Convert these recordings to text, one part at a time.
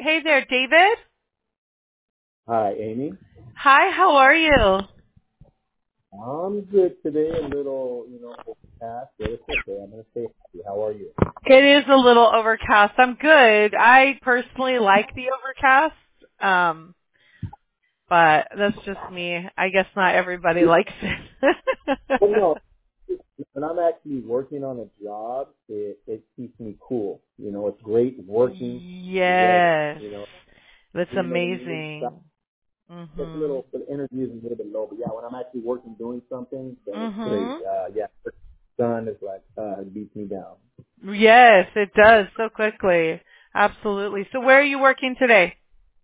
Hey there, David. Hi, Amy. Hi, how are you? I'm good today. A little, overcast, but it's okay. I'm gonna stay happy. How are you? It is a little overcast. I'm good. I personally like the overcast, but that's just me. I guess not everybody likes it. Well, no. When I'm actually working on a job, it keeps me cool. It's great working weather. Yes, that's Even though the meeting stuff, amazing. it's a Mhm. little, the energy is a little bit low. But yeah, when I'm actually working doing something, then it's great. Mhm. Yeah, the sun is like it beats me down. Yes, it does so quickly. Absolutely. So where are you working today?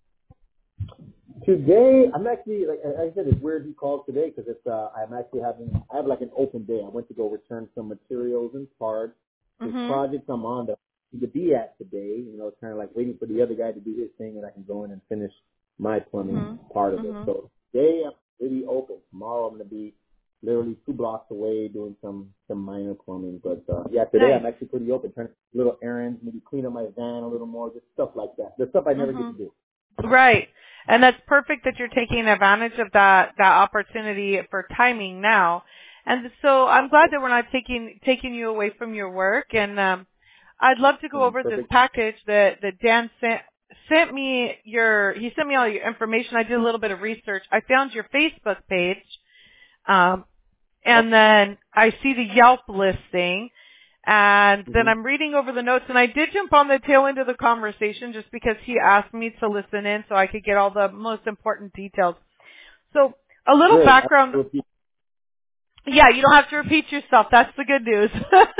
Today, I'm actually, like I said, it's weird you called today because I have like an open day. I went to go return some materials and parts. This Mhm. project I'm on that I need to be at today, it's kind of like waiting for the other guy to do his thing and I can go in and finish my plumbing Mhm. part of it. Mhm. So today I'm really open. Tomorrow I'm going to be literally 2 blocks away doing some minor plumbing. But yeah, today Nice. I'm actually pretty open, trying to do little errands, maybe clean up my van a little more, just stuff like that. The stuff I never get to Mhm. do. Right. And that's perfect that you're taking advantage of that opportunity for timing now. And so I'm glad that we're not taking you away from your work, and I'd love to go over this Perfect. package that Dan sent me he sent me all your information. I did a little bit of research. I found your Facebook page. Um and then I see the Yelp listing, and then Mm-hmm. I'm reading over the notes, and I did jump on the tail end of the conversation just because he asked me to listen in so I could get all the most important details. So a little Great. I background. will repeat. Yeah, you don't have to repeat yourself. That's the good news.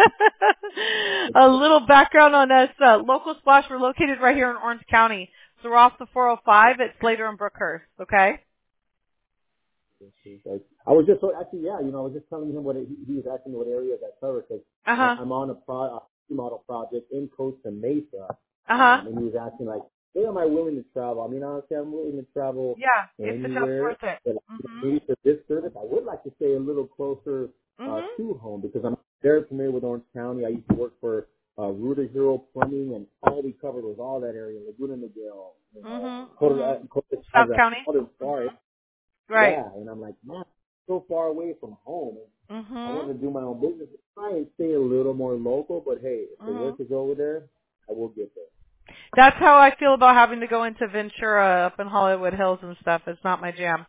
A little background on us. Local Splash, we're located right here in Orange County. So we're off the 405 at Slater and Brookhurst, okay? I was just actually, yeah, I was just telling him he was asking me what areas I cover because Uh-huh. I'm on a model project in Costa Mesa, Uh-huh. and he was asking like, where am I willing to travel? I mean, honestly, I'm willing to travel Yeah, if the job's anywhere, worth it. but Mhm. maybe for this service, I would like to stay a little closer Mhm. to home because I'm very familiar with Orange County. I used to work for Ruta Hero Plumbing, and all we covered was all that area, Laguna Niguel, Mhm. Costa, Mhm. Costa South Cabra, County. all this far. Mhm. Right. Yeah, and I'm like, man, so far away from home. I Mhm. wanted to do my own business, try and stay a little more local. But hey, if the work Mhm. is over there, I will get there. That's how I feel about having to go into Ventura up in Hollywood Hills and stuff. It's not my jam.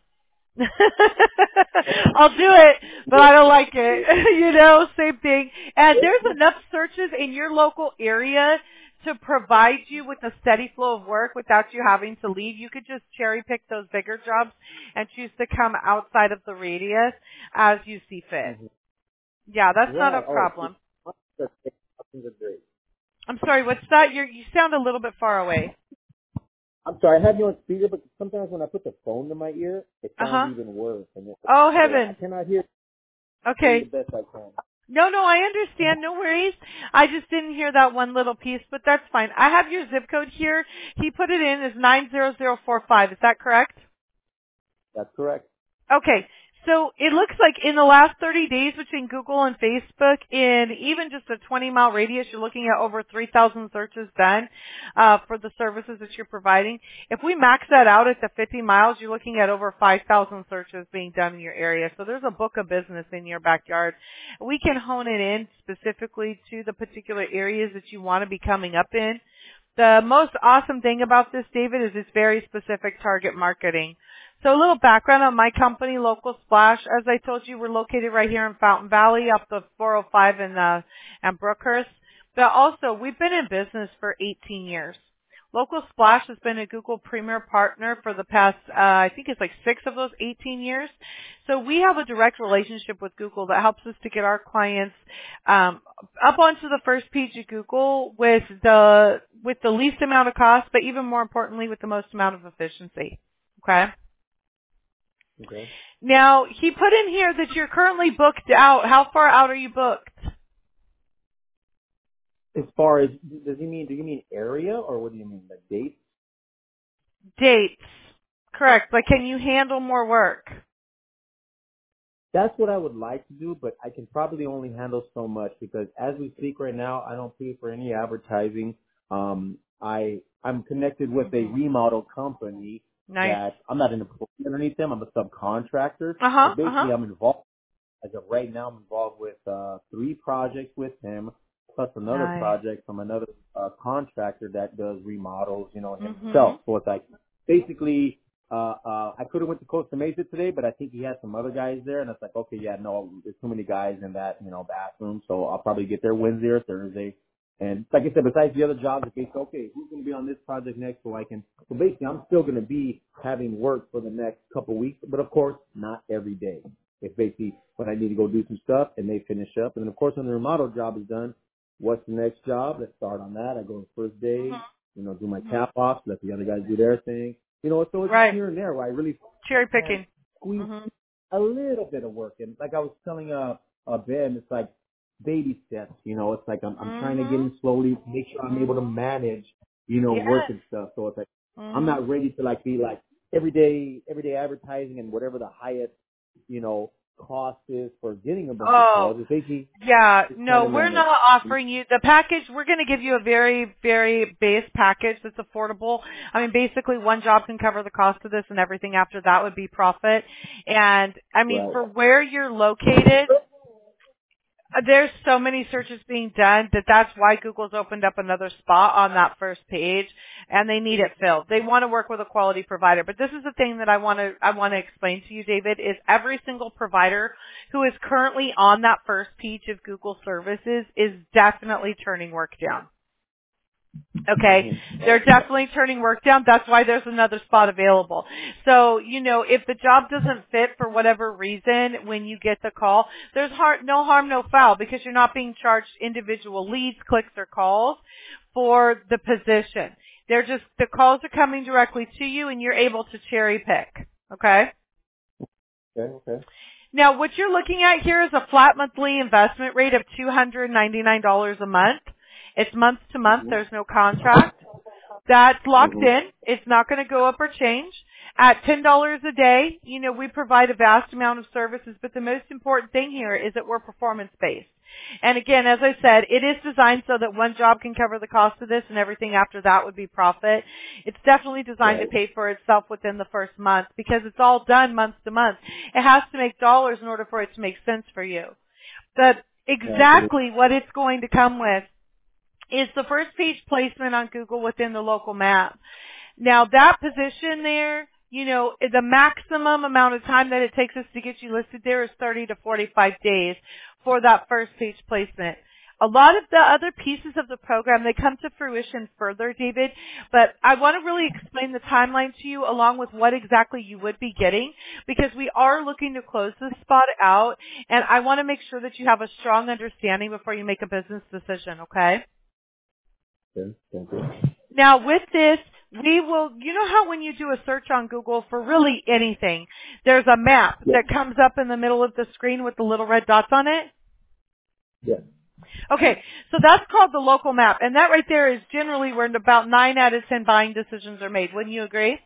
I'll do it, but I don't like it. Same thing. And there's enough searches in your local area to provide you with a steady flow of work without you having to leave. You could just cherry pick those bigger jobs and choose to come outside of the radius as you see fit. Mm-hmm. Yeah, that's not a Right. Oh, problem. options are great. I'm sorry, what's that? You sound a little bit far away. I'm sorry, I have you on speaker, but sometimes when I put the phone to my ear, it sounds Uh-huh. even worse. And Oh, so I heavens. cannot hear you the Okay. best I can. No, I understand. No worries. I just didn't hear that one little piece, but that's fine. I have your zip code here. He put it in as 90045. Is that correct? That's correct. Okay. So it looks like in the last 30 days between Google and Facebook, in even just a 20-mile radius, you're looking at over 3,000 searches done for the services that you're providing. If we max that out at the 50 miles, you're looking at over 5,000 searches being done in your area. So there's a book of business in your backyard. We can hone it in specifically to the particular areas that you want to be coming up in. The most awesome thing about this, David, is it's very specific target marketing. So a little background on my company, Local Splash. As I told you, we're located right here in Fountain Valley, up the 405 and Brookhurst. But also, we've been in business for 18 years. Local Splash has been a Google Premier Partner for the past, I think it's like 6 of those 18 years. So we have a direct relationship with Google that helps us to get our clients up onto the first page of Google with the least amount of cost, but even more importantly, with the most amount of efficiency. Okay. Okay. Now, he put in here that you're currently booked out. How far out are you booked? As far as do you mean area or what do you mean like dates? Dates. Correct. But can you handle more work? That's what I would like to do, but I can probably only handle so much because as we speak right now, I don't pay for any advertising. I'm connected with a remodel company that I'm not an employee underneath them. I'm a subcontractor. So basically, I'm involved. As of right now, I'm involved with 3 projects with him, plus another project from another contractor that does remodels, himself. So it's like basically, I could have went to Costa Mesa today, but I think he has some other guys there, and it's like, okay, yeah, no, there's too many guys in that, bathroom, so I'll probably get there Wednesday or Thursday. And like I said, besides the other jobs, it's basically, okay, who's going to be on this project next so basically I'm still going to be having work for the next couple of weeks, but of course, not every day. It's basically when I need to go do some stuff and they finish up. And then of course, when the remodel job is done, what's the next job? Let's start on that. I go the first day, do my cap off, let the other guys do their thing. So it's here and there where I really cherry picking, squeeze a little bit of work. And like I was telling Ben, it's like baby steps. It's like I'm trying to get in slowly, make sure I'm able to manage, work and stuff. So it's like I'm not ready to be like everyday advertising and whatever the highest, cost is for getting a bunch of calls. It's basically, we're not offering you the package. We're going to give you a very, very base package that's affordable. I mean, basically one job can cover the cost of this and everything after that would be profit. And I mean, for where you're located, there's so many searches being done that's why Google's opened up another spot on that first page, and they need it filled. They want to work with a quality provider. But this is the thing that I want to explain to you, David, is every single provider who is currently on that first page of Google services is definitely turning work down. Okay, they're definitely turning work down. That's why there's another spot available. So, if the job doesn't fit for whatever reason when you get the call, there's no harm, no foul, because you're not being charged individual leads, clicks, or calls for the position. The calls are coming directly to you and you're able to cherry pick. Okay? Okay. Now, what you're looking at here is a flat monthly investment rate of $299 a month. It's month to month. There's no contract. That's locked in. It's not going to go up or change. At $10 a day, we provide a vast amount of services, but the most important thing here is that we're performance-based. And again, as I said, it is designed so that one job can cover the cost of this and everything after that would be profit. It's definitely designed to pay for itself within the first month because it's all done month to month. It has to make dollars in order for it to make sense for you. But exactly what it's going to come with is the first page placement on Google within the local map. Now that position there, the maximum amount of time that it takes us to get you listed there is 30 to 45 days for that first page placement. A lot of the other pieces of the program, they come to fruition further, David, but I want to really explain the timeline to you along with what exactly you would be getting because we are looking to close this spot out and I want to make sure that you have a strong understanding before you make a business decision, okay? Thank you. Now with this, we will, how when you do a search on Google for really anything, there's a map that comes up in the middle of the screen with the little red dots on it? Yes. Okay, so that's called the local map, and that right there is generally where about 9 out of 10 buying decisions are made. Wouldn't you agree?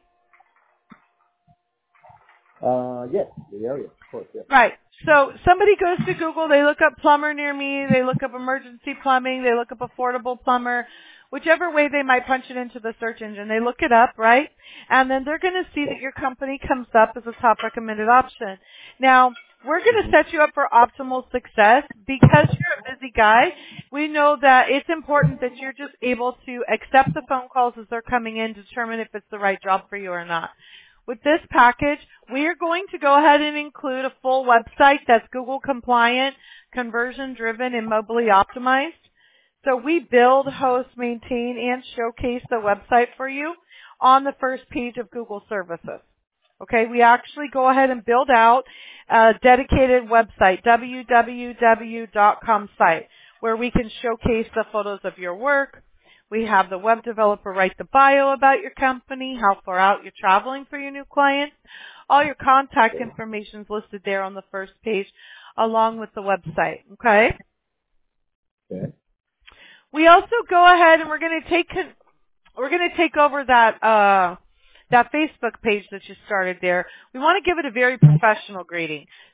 Yes, the area, of course, yes. Right. So somebody goes to Google, they look up plumber near me, they look up emergency plumbing, they look up affordable plumber, whichever way they might punch it into the search engine. They look it up, right? And then they're going to see that your company comes up as a top recommended option. Now, we're going to set you up for optimal success because you're a busy guy. We know that it's important that you're just able to accept the phone calls as they're coming in, determine if it's the right job for you or not. With this package, we are going to go ahead and include a full website that's Google compliant, conversion driven, and mobily optimized. So we build, host, maintain, and showcase the website for you on the first page of Google services. Okay, we actually go ahead and build out a dedicated website, www.com site, where we can showcase the photos of your work. We have the web developer write the bio about your company, how far out you're traveling for your new clients. All your contact information is listed there on the first page, along with the website. Okay? Okay. We also go ahead and we're going to take over that Facebook page that you started there. We want to give it a very professional greeting.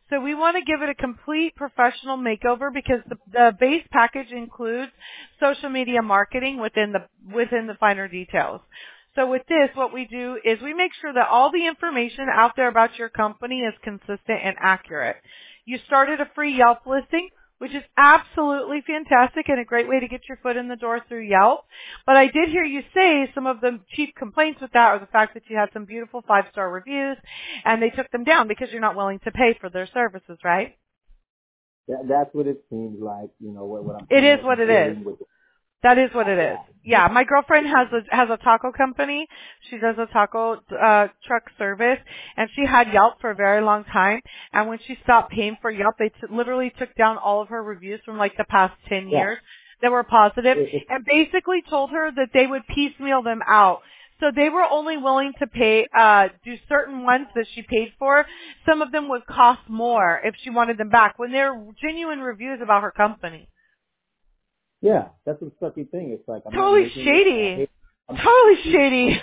So we want to give it a complete professional makeover because the base package includes social media marketing within the finer details. So with this, what we do is we make sure that all the information out there about your company is consistent and accurate. You started a free Yelp listing, which is absolutely fantastic and a great way to get your foot in the door through Yelp. But I did hear you say some of the chief complaints with that are the fact that you had some beautiful 5-star reviews and they took them down because you're not willing to pay for their services, right? That's what it seems like, what I'm It is what it is. That is what it is. Yeah, my girlfriend has a taco company. She does a taco truck service, and she had Yelp for a very long time. And when she stopped paying for Yelp, they literally took down all of her reviews from like the past 10 years that were positive, and basically told her that they would piecemeal them out. So they were only willing to pay, do certain ones that she paid for. Some of them would cost more if she wanted them back when they're genuine reviews about her company. Yeah, that's the sucky thing. It's like I'm totally shady. Totally shady.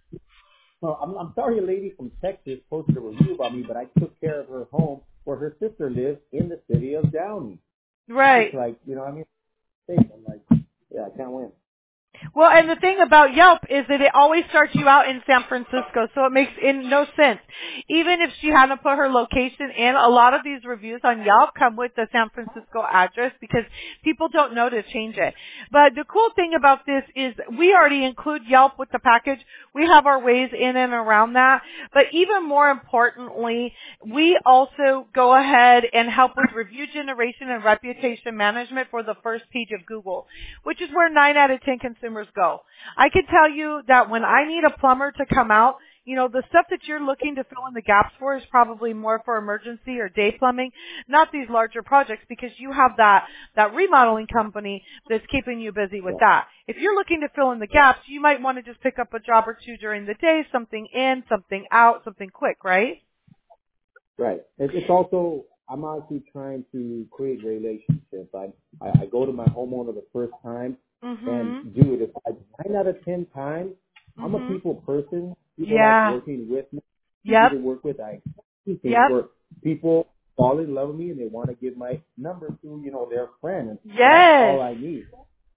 I'm sorry, a lady from Texas posted a review about me, but I took care of her home where her sister lives in the city of Downey. Right. It's like, what I mean? I'm like, yeah, I can't win. Well, and the thing about Yelp is that it always starts you out in San Francisco, so it makes no sense. Even if she hadn't put her location in, a lot of these reviews on Yelp come with the San Francisco address because people don't know to change it. But the cool thing about this is we already include Yelp with the package. We have our ways in and around that. But even more importantly, we also go ahead and help with review generation and reputation management for the first page of Google, which is where 9 out of 10 consumers go. I can tell you that when I need a plumber to come out, the stuff that you're looking to fill in the gaps for is probably more for emergency or day plumbing, not these larger projects, because you have that remodeling company that's keeping you busy with that. If you're looking to fill in the gaps, you might want to just pick up a job or two during the day, something in, something out, something quick, right? Right. It's also, I'm honestly trying to create relationships. I go to my homeowner the first time, and dude, if 9 out of 10 times, I'm a people person. People like working with me. People to work with. Where people fall in love with me and they want to give my number to, their friend. And that's all I need.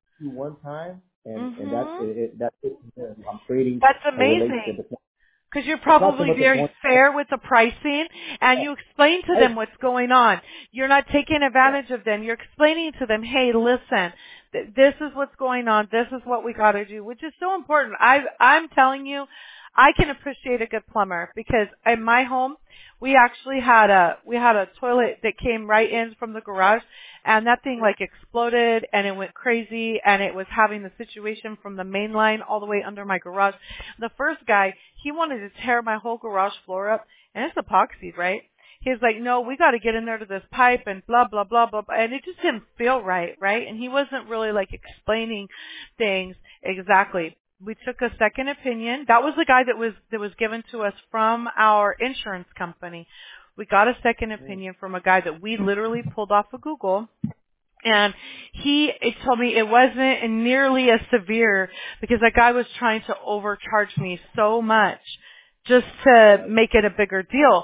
One time, and that's it. That's it. I'm creating a relationship. Because you're probably very fair with the pricing, and you explain to them what's going on. You're not taking advantage of them. You're explaining to them, hey, listen, this is what's going on. This is what we got to do, which is so important. I'm telling you, I can appreciate a good plumber because in my home, we actually had a toilet that came right in from the garage, and that thing like exploded and it went crazy, and it was having the situation from the main line all the way under my garage. The first guy, he wanted to tear my whole garage floor up, and it's epoxied, right? He's like, no, we got to get in there to this pipe and blah, blah, blah, blah, blah. And it just didn't feel right? And he wasn't really like explaining things exactly. We took a second opinion. That was the guy that was given to us from our insurance company. We got a second opinion from a guy that we literally pulled off of Google. And he told me it wasn't nearly as severe because that guy was trying to overcharge me so much just to make it a bigger deal.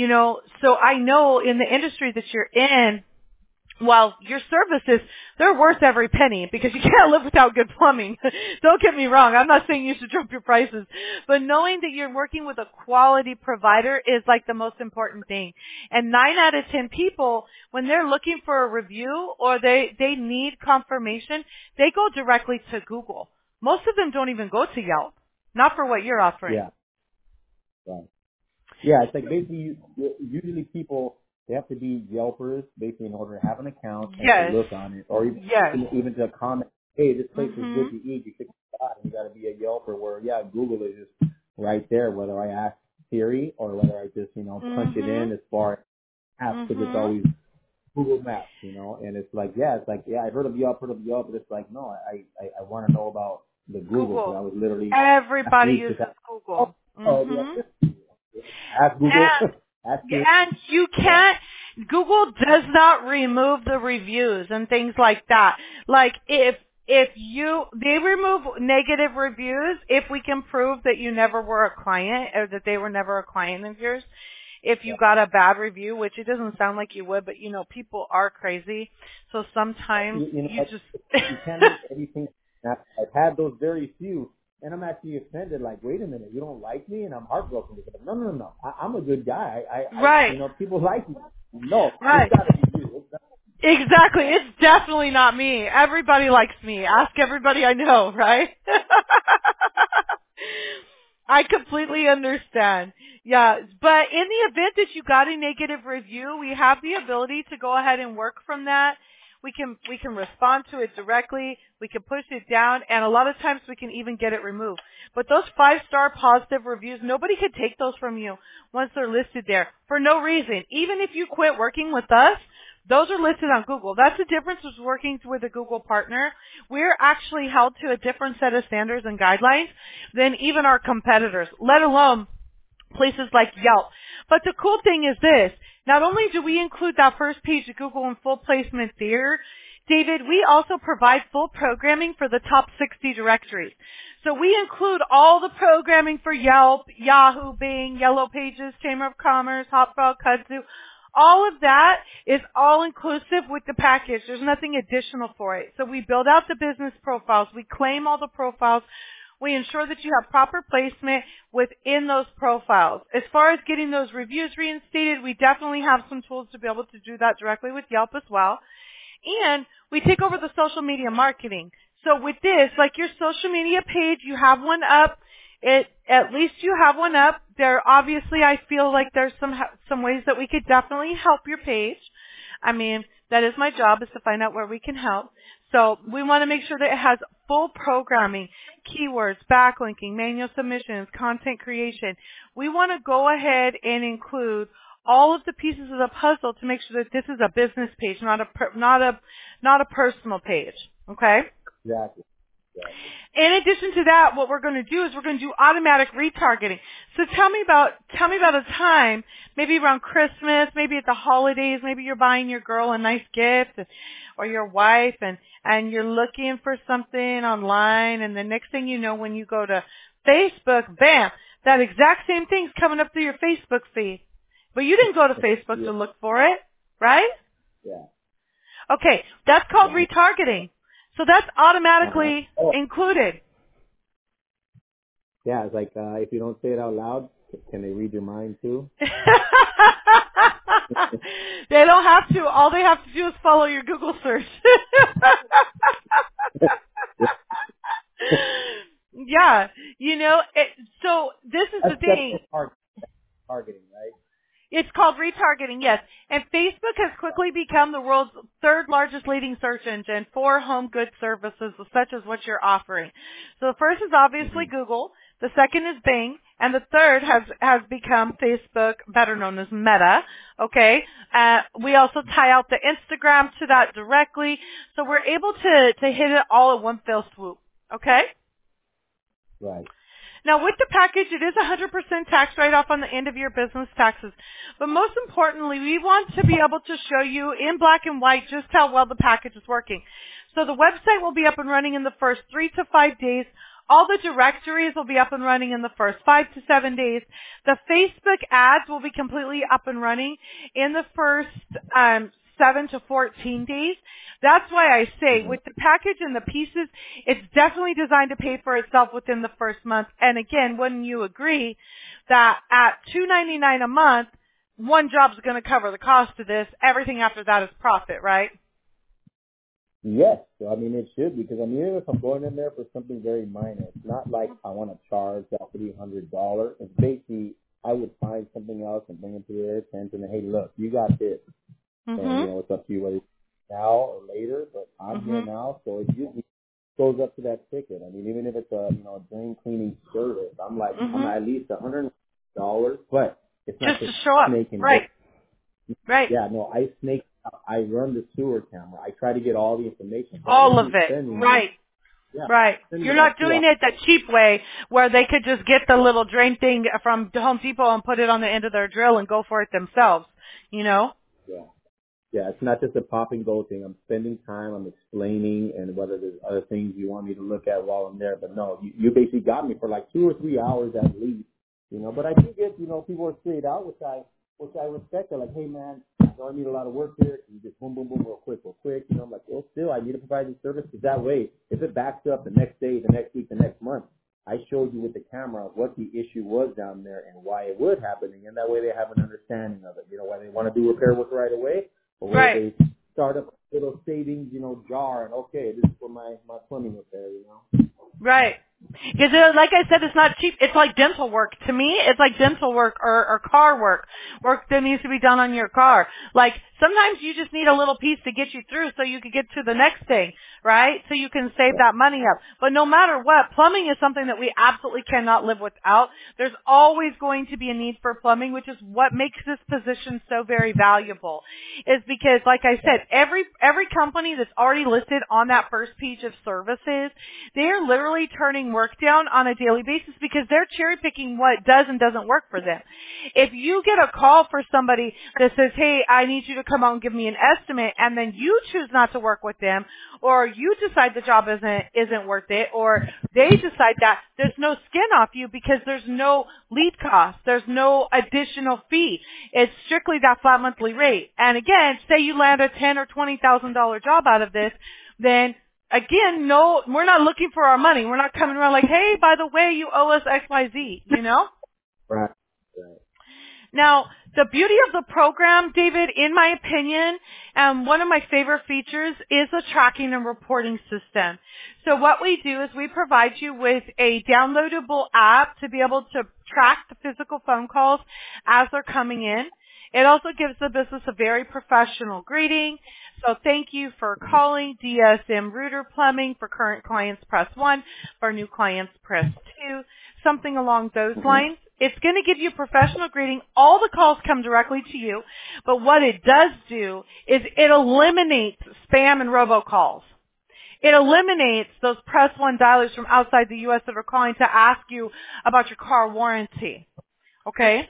So I know in the industry that you're in, well, your services, they're worth every penny because you can't live without good plumbing. Don't get me wrong. I'm not saying you should drop your prices. But knowing that you're working with a quality provider is like the most important thing. And 9 out of 10 people, when they're looking for a review or they need confirmation, they go directly to Google. Most of them don't even go to Yelp. Not for what you're offering. Yeah. Right. Yeah, it's like basically usually people, they have to be Yelpers basically in order to have an account and to look on it, or even to comment, hey, this place is good to eat, you should try it. You got to be a Yelper where, Google is just right there, whether I ask Siri or whether I just, punch it in as far as apps, because it's always Google Maps, and it's like, I heard of Yelp, but it's like, no, I want to know about the Google. So I was literally everybody uses Google. Ask Google. And you can't, Google does not remove the reviews and things like that. Like they remove negative reviews if we can prove that you never were a client or that they were never a client of yours. if you got a bad review, which it doesn't sound like you would, but people are crazy. So sometimes you just you can't make everything. I've had those very few, and I'm actually offended. Like, wait a minute, you don't like me, and I'm heartbroken because no. I'm a good guy. Right. People like me. No, right. It's gotta be you. Exactly. It's definitely not me. Everybody likes me. Ask everybody I know, right? I completely understand. Yeah, but in the event that you got a negative review, we have the ability to go ahead and work from that. We can respond to it directly. We can push it down, and a lot of times we can even get it removed. But those 5-star positive reviews, nobody could take those from you once they're listed there for no reason. Even if you quit working with us, those are listed on Google. That's the difference with working with a Google partner. We're actually held to a different set of standards and guidelines than even our competitors, let alone places like Yelp. But the cool thing is this. Not only do we include that first page of Google in full placement there, David, we also provide full programming for the top 60 directories. So we include all the programming for Yelp, Yahoo, Bing, Yellow Pages, Chamber of Commerce, Hotmail, Kudzu. All of that is all inclusive with the package. There's nothing additional for it. So we build out the business profiles. We claim all the profiles. We ensure that you have proper placement within those profiles. As far as getting those reviews reinstated, we definitely have some tools to be able to do that directly with Yelp as well. And we take over the social media marketing. So with this, like your social media page, you have one up. At least you have one up. There obviously I feel like there's some ways that we could definitely help your page. I mean, that is my job, is to find out where we can help. So we want to make sure that it has full programming, keywords, backlinking, manual submissions, content creation. We want to go ahead and include all of the pieces of the puzzle to make sure that this is a business page, not a personal page. Okay? Exactly. In addition to that, what we're going to do is we're going to do automatic retargeting. So tell me about a time, maybe around Christmas, maybe at the holidays, maybe you're buying your girl a nice gift or your wife and you're looking for something online, and the next thing you know, when you go to Facebook, bam, that exact same thing's coming up through your Facebook feed. But you didn't go to Facebook to look for it, right? Yeah. Okay, that's called retargeting. So that's automatically included. Yeah, it's like if you don't say it out loud, can they read your mind too? They don't have to. All they have to do is follow your Google search. Yeah, so this is the thing. Targeting, right? It's called retargeting, yes. And Facebook has quickly become the world's third largest leading search engine for home goods services such as what you're offering. So the first is obviously Google, the second is Bing, and the third has become Facebook, better known as Meta. Okay? We also tie out the Instagram to that directly. So we're able to hit it all at one fell swoop. Okay? Right. Now, with the package, it is 100% tax write-off on the end of your business taxes. But most importantly, we want to be able to show you in black and white just how well the package is working. So the website will be up and running in the first 3 to 5 days. All the directories will be up and running in the first 5 to 7 days. The Facebook ads will be completely up and running in the first 7 to 14 days. That's why I say with the package and the pieces, it's definitely designed to pay for itself within the first month. And again, wouldn't you agree that at $2.99 a month, one job's going to cover the cost of this. Everything after that is profit, right? Yes. I mean, it should, because even if I'm going in there for something very minor, it's not like I want to charge that $300. It's basically I would find something else and bring it to their attention and, hey, look, you got this. And, it's up to you whether it's now or later, but I'm here now, so it usually goes up to that ticket. I mean, even if it's a drain cleaning service, I'm like, I'm at least $100, but it's not just to show up, right? Right. Yeah, no, I snake. I run the sewer camera. I try to get all the information. All of it, right? Yeah. Right. You're not doing it the cheap way where they could just get the little drain thing from Home Depot and put it on the end of their drill and go for it themselves, Yeah. Yeah, it's not just a pop and go thing. I'm spending time, I'm explaining, and whether there's other things you want me to look at while I'm there. But no, you basically got me for like 2 or 3 hours at least, But I do get, people are straight out, which I which I respect. They're like, hey, man, I need a lot of work here. Can you just boom, boom, boom, real quick. I'm like, well, still, I need to provide this service because that way, if it backs up the next day, the next week, the next month, I showed you with the camera what the issue was down there and why it was happening, and that way they have an understanding of it. Why they want to do repair work right away, or where they start up a little savings, jar, and okay, this is for my plumbing repair, Right. Because like I said, it's not cheap. It's like dental work. To me, it's like dental work or car work that needs to be done on your car. Like sometimes you just need a little piece to get you through so you can get to the next thing, right? So you can save that money up. But no matter what, plumbing is something that we absolutely cannot live without. There's always going to be a need for plumbing, which is what makes this position so very valuable. Is because, like I said, every company that's already listed on that first page of services, they are literally turning work down on a daily basis because they're cherry picking what does and doesn't work for them. If you get a call for somebody that says, hey, I need you to come out and give me an estimate, and then you choose not to work with them, or you decide the job isn't worth it, or they decide that, there's no skin off you because there's no lead cost. There's no additional fee. It's strictly that flat monthly rate. And again, say you land a $10,000 or $20,000 job out of this, then again, no, we're not looking for our money. We're not coming around like, hey, by the way, you owe us XYZ, Right. Now, the beauty of the program, David, in my opinion, one of my favorite features is the tracking and reporting system. So what we do is we provide you with a downloadable app to be able to track the physical phone calls as they're coming in. It also gives the business a very professional greeting. So thank you for calling DSM Rooter Plumbing. For current clients, press 1. For new clients, press 2. Something along those lines. It's going to give you a professional greeting. All the calls come directly to you. But what it does do is it eliminates spam and robocalls. It eliminates those press 1 dialers from outside the U.S. that are calling to ask you about your car warranty. Okay?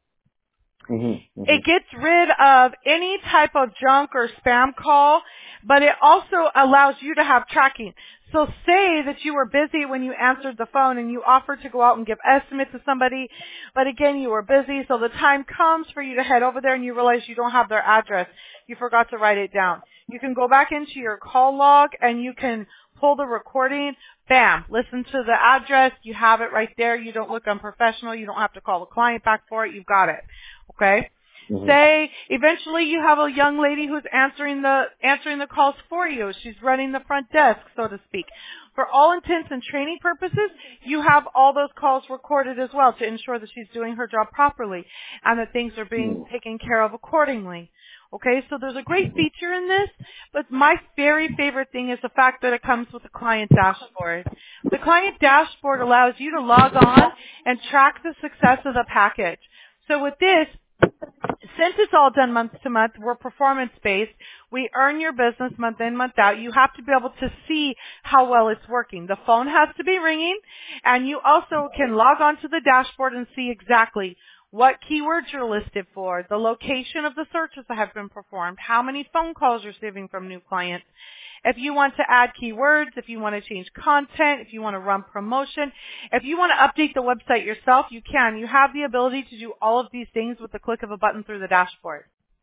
It gets rid of any type of junk or spam call, but it also allows you to have tracking. So say that you were busy when you answered the phone and you offered to go out and give estimates to somebody, but again, you were busy, so the time comes for you to head over there and you realize you don't have their address. You forgot to write it down. You can go back into your call log and you can pull the recording. Bam, listen to the address. You have it right there. You don't look unprofessional. You don't have to call the client back for it. You've got it. Okay? Say eventually you have a young lady who's answering the calls for you. She's running the front desk, so to speak. For all intents and training purposes, you have all those calls recorded as well to ensure that she's doing her job properly and that things are being taken care of accordingly. Okay, so there's a great feature in this, but my very favorite thing is the fact that it comes with a client dashboard. The client dashboard allows you to log on and track the success of the package. So with this, since it's all done month to month, we're performance-based. We earn your business month in, month out. You have to be able to see how well it's working. The phone has to be ringing, and you also can log on to the dashboard and see exactly what keywords you're listed for, the location of the searches that have been performed, how many phone calls you're receiving from new clients. If you want to add keywords, if you want to change content, if you want to run promotion, if you want to update the website yourself, you can. You have the ability to do all of these things with the click of a button through the dashboard.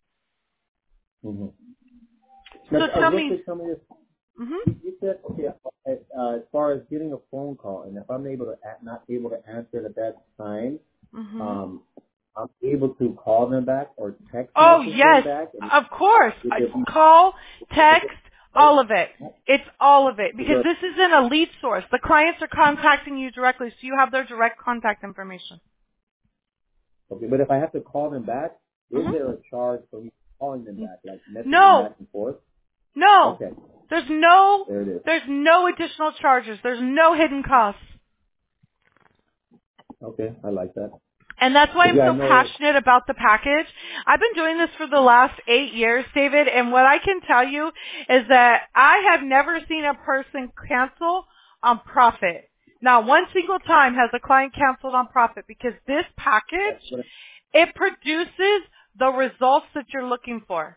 So tell me. You said, okay, as far as getting a phone call, and if I'm not able to answer it at that time, I'm able to call them back or text them back? Of course. Call, text, all of it. It's all of it because this isn't a lead source. The clients are contacting you directly, so you have their direct contact information. Okay, but if I have to call them back, is there a charge for me calling them back, like messaging back and forth? No. Okay. There's no additional charges. There's no hidden costs. Okay, I like that. And that's why I'm so passionate about the package. I've been doing this for the last 8 years, David, and what I can tell you is that I have never seen a person cancel on profit. Not one single time has a client canceled on profit because this package, it produces the results that you're looking for.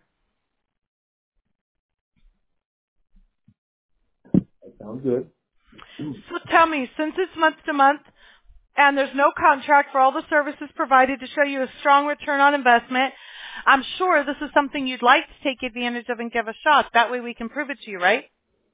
That sounds good. So tell me, since it's month to month, And there's no contract for all the services provided to show you a strong return on investment. I'm sure this is something you'd like to take advantage of and give a shot. That way we can prove it to you, right?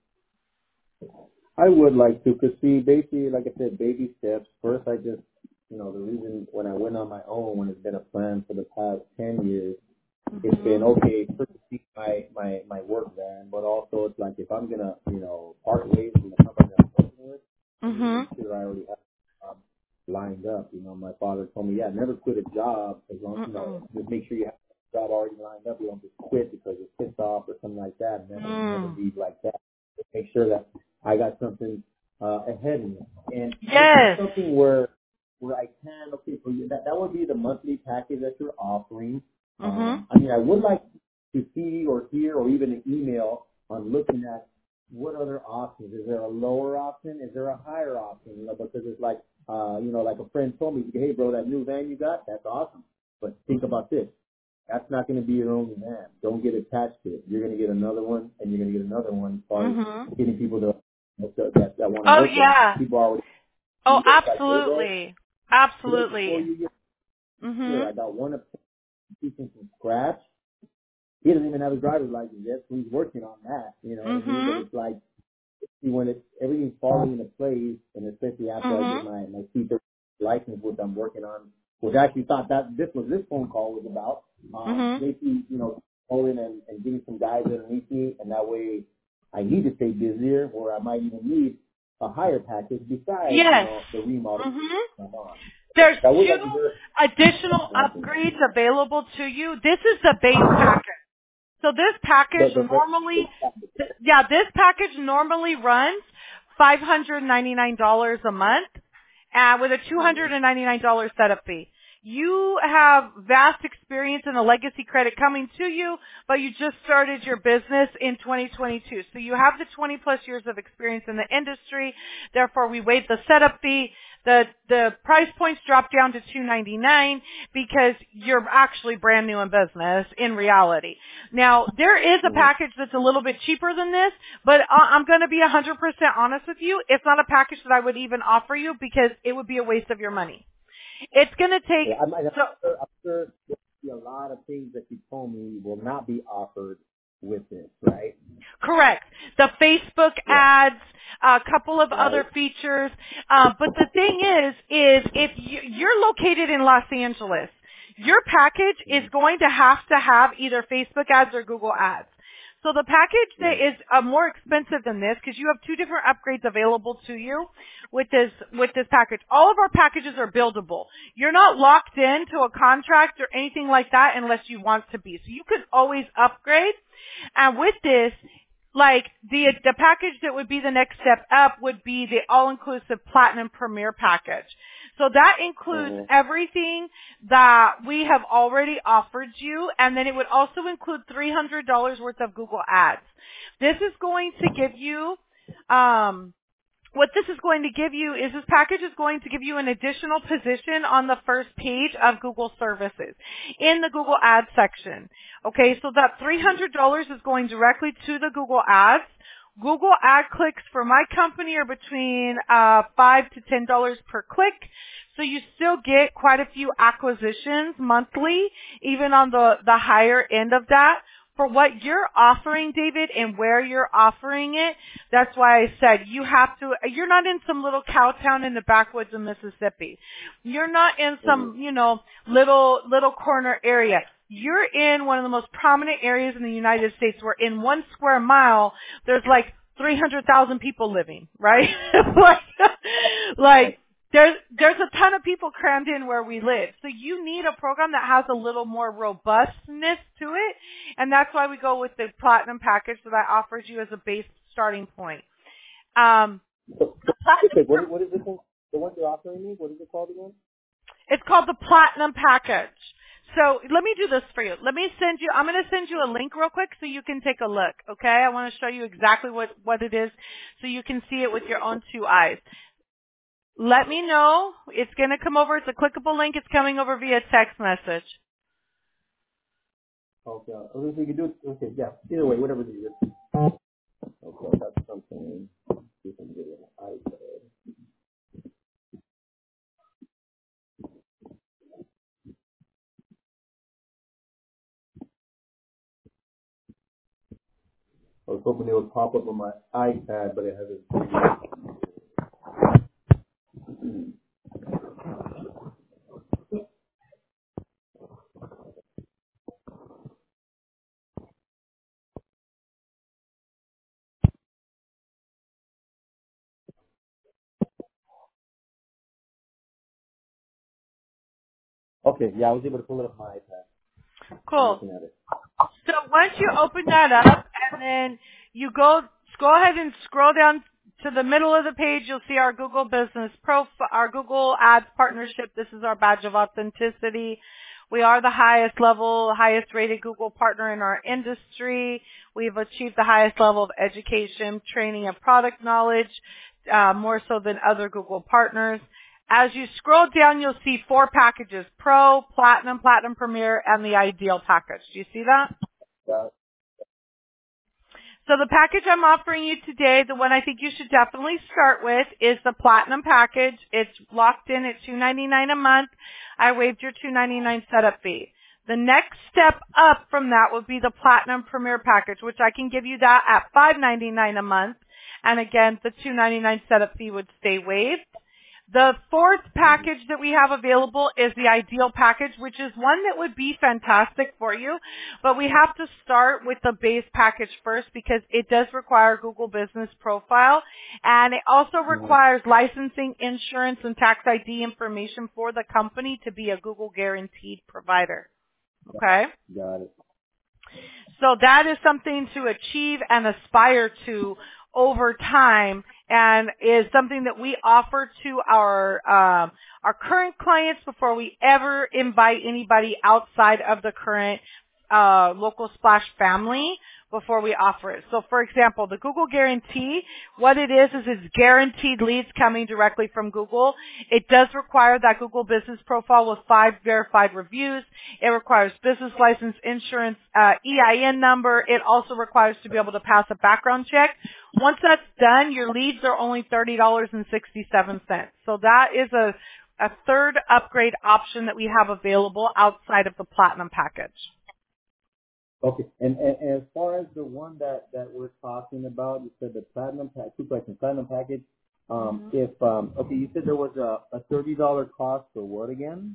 I would like to, because see, basically, like I said, baby steps. First, I just, the reason when I went on my own, when it's been a plan for the past 10 years, it's been, okay, first to see my work van, but also it's like if I'm going to, part ways with the company I'm working with, make sure I already have a job lined up. My father told me, never quit a job as long as, just make sure you have a job already lined up. You don't just quit because it's pissed off or something like that. Never leave like that. Just make sure that I got something ahead of me. And something where I can, okay, so that would be the monthly package that you're offering. I would like to see or hear or even an email on looking at what other options. Is there a lower option? Is there a higher option? Because it's like, like a friend told me, hey, bro, that new van you got, that's awesome. But think about this. That's not going to be your only van. Don't get attached to it. You're going to get another one, and you're going to get another one as far as getting people that want to work. Yeah. People already. Oh, absolutely. Absolutely. I got one teaching from scratch. He doesn't even have a driver's license yet, so he's working on that. But it's like when everything's falling into place, and especially after I get my C30 license, which I'm working on, which I actually thought that this phone call was about. Basically, calling and getting some guys underneath me, and that way I need to stay busier, or I might even need a higher package besides the remodel. There's 2 additional upgrades available to you. This is the base package. So this package normally runs $599 a month, with a $299 setup fee. You have vast experience in the legacy credit coming to you, but you just started your business in 2022. So you have the 20 plus years of experience in the industry. Therefore, we waived the setup fee. The price points drop down to $299 because you're actually brand new in business in reality. Now, there is a package that's a little bit cheaper than this, but I'm going to be 100% honest with you. It's not a package that I would even offer you because it would be a waste of your money. It's going to take... I'm sure there'll be a lot of things that you told me will not be offered with this, right? Correct. The Facebook ads, a couple of other features. But the thing is if you're located in Los Angeles, your package is going to have either Facebook ads or Google ads. So the package that is more expensive than this, because you have 2 different upgrades available to you with this package. All of our packages are buildable. You're not locked into a contract or anything like that unless you want to be. So you can always upgrade. And with this, like the package that would be the next step up would be the all-inclusive Platinum Premier package. So that includes everything that we have already offered you, and then it would also include $300 worth of Google Ads. This is going to give you, what this is going to give you is this package is going to give you an additional position on the first page of Google services in the Google Ads section. Okay, so that $300 is going directly to the Google Ads. Google ad clicks for my company are between $5 to $10 per click. So you still get quite a few acquisitions monthly, even on the higher end of that. For what you're offering, David, and where you're offering it, that's why I said you're not in some little cow town in the backwoods of Mississippi. You're not in some, little corner area. You're in one of the most prominent areas in the United States where in 1 square mile, there's like 300,000 people living, right? There's a ton of people crammed in where we live. So you need a program that has a little more robustness to it. And that's why we go with the Platinum package that offers you as a base starting point. What is this one? The one you're offering me? What is it called again? It's called the Platinum package. So let me do this for you. I'm going to send you a link real quick so you can take a look. Okay. I want to show you exactly what it is so you can see it with your own 2 eyes. Let me know. It's going to come over. It's a clickable link. It's coming over via text message. Okay. So we can do it. Okay. Yeah. Either way, whatever it is. Okay. That's something you can get an iPad. was hoping it would pop up on my iPad, but it hasn't. Okay, yeah, I was able to pull it up on my iPad. Cool. So once you open that up and then you go ahead and scroll down to the middle of the page, you'll see our Google Business Profile, our Google Ads partnership. This is our badge of authenticity. We are the highest level, highest rated Google partner in our industry. We've achieved the highest level of education, training, and product knowledge, more so than other Google partners. As you scroll down, you'll see 4 packages: Pro, Platinum, Platinum Premier, and the Ideal package. Do you see that? Yeah. So the package I'm offering you today, the one I think you should definitely start with, is the Platinum package. It's locked in at $299 a month. I waived your $299 setup fee. The next step up from that would be the Platinum Premier package, which I can give you that at $599 a month. And again, the $299 setup fee would stay waived. The 4th package that we have available is the Ideal package, which is one that would be fantastic for you, but we have to start with the base package first because it does require Google Business Profile, and it also requires licensing, insurance, and tax ID information for the company to be a Google guaranteed provider. Okay? Got it. So that is something to achieve and aspire to over time, and is something that we offer to our current clients before we ever invite anybody outside of the current Local Splash family before we offer it. So for example, the Google Guarantee, what it is it's guaranteed leads coming directly from Google. It does require that Google Business Profile with 5 verified reviews. It requires business license, insurance, EIN number. It also requires to be able to pass a background check. Once that's done, your leads are only $30.67. So that is a 3rd upgrade option that we have available outside of the Platinum package. Okay, and as far as the one that we're talking about, you said the Platinum package, 2 questions, Platinum package. Okay, you said there was a $30 cost for what again?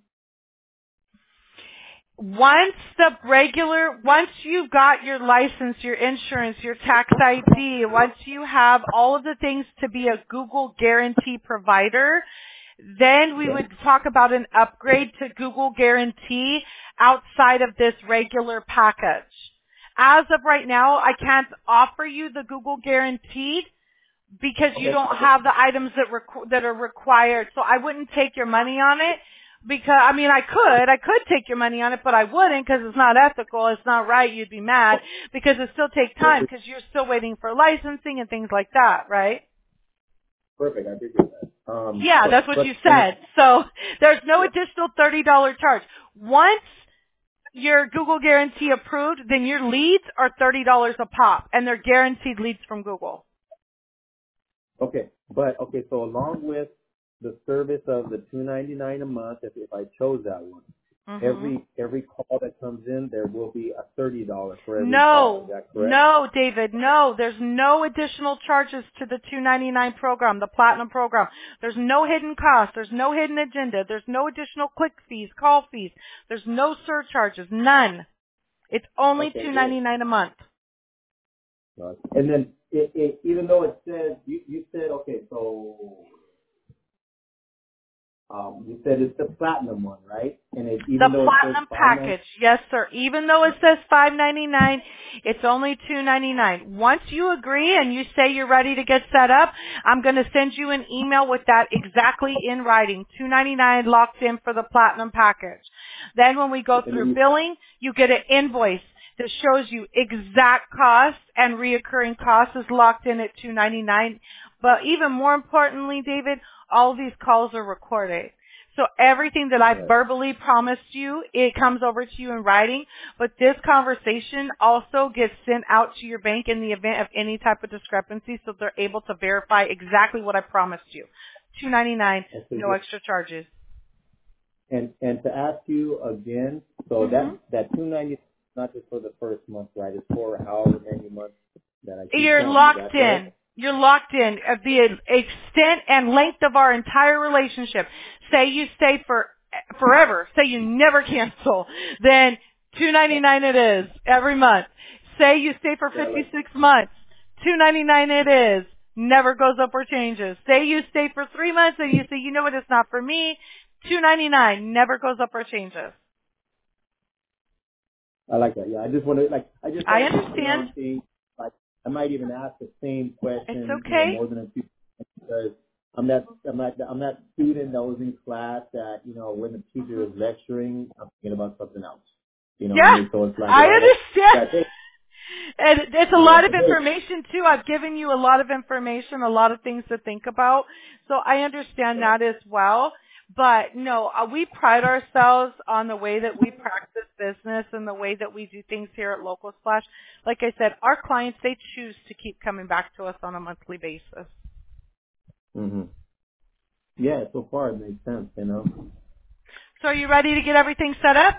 Once you've got your license, your insurance, your tax ID, once you have all of the things to be a Google Guarantee provider, then we would talk about an upgrade to Google Guarantee outside of this regular package. As of right now, I can't offer you the Google Guaranteed because you don't have the items that are required. So I wouldn't take your money on it because, I mean, I could take your money on it, but I wouldn't because it's not ethical. It's not right. You'd be mad because it still takes time because you're still waiting for licensing and things like that, right? Perfect. I appreciate that. That's what you said. So there's no additional $30 charge. Once your Google Guarantee approved, then your leads are $30 a pop, and they're guaranteed leads from Google. Okay, so along with the service of the $299 a month, if I chose that one, every call that comes in, there will be a $30 for every call. Is that correct? No, David, no. There's no additional charges to the $299 program, the Platinum program. There's no hidden cost. There's no hidden agenda. There's no additional click fees, call fees. There's no surcharges, none. It's only $299 a month. And then, even though it says, you said, okay, so you said it's the Platinum one, right? And even though Platinum package, yes, sir. Even though it says $599, it's only $299. Once you agree and you say you're ready to get set up, I'm going to send you an email with that exactly in writing. $299 locked in for the Platinum package. Then when we go through billing, you get an invoice that shows you exact costs, and reoccurring costs is locked in at $299. But even more importantly, David, all of these calls are recorded. So everything that I verbally promised you, it comes over to you in writing. But this conversation also gets sent out to your bank in the event of any type of discrepancy, so they're able to verify exactly what I promised you. $299, no extra charges. And to ask you again, so that $299 is not just for the first month, right? It's for however many months that I keep You're telling locked you. in. You're locked in. Of the extent and length of our entire relationship. Say you stay for forever. Say you never cancel. Then $2.99 it is every month. Say you stay for 56 months. $2.99 it is. Never goes up or changes. Say you stay for 3 months and you say, you know what, it's not for me. $2.99 never goes up or changes. I like that. Yeah, I just want to I understand. Like, I might even ask the same question. It's okay. More than a few because I'm that student that was in class that when the teacher is lecturing, I'm thinking about something else. Yeah, so it's like, I understand. And it's a lot of information too. I've given you a lot of information, a lot of things to think about. So I understand that as well. But no, we pride ourselves on the way that we practice business and the way that we do things here at Local Splash. Like I said, our clients, they choose to keep coming back to us on a monthly basis. Mhm. Yeah, so far it makes sense, So are you ready to get everything set up?